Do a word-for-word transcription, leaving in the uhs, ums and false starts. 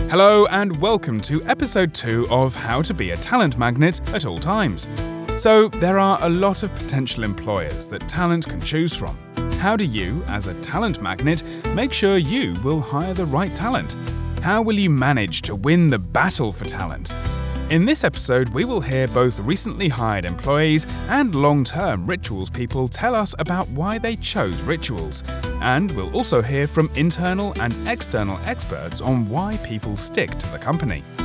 Hello and welcome to episode two of How to Be a Talent Magnet at All Times. So, there are a lot of potential employers that talent can choose from. How do you, as a talent magnet, make sure you will hire the right talent? How will you manage to win the battle for talent? In this episode, we will hear both recently hired employees and long-term Rituals people tell us about why they chose Rituals. And we'll also hear from internal and external experts on why people stick to the company.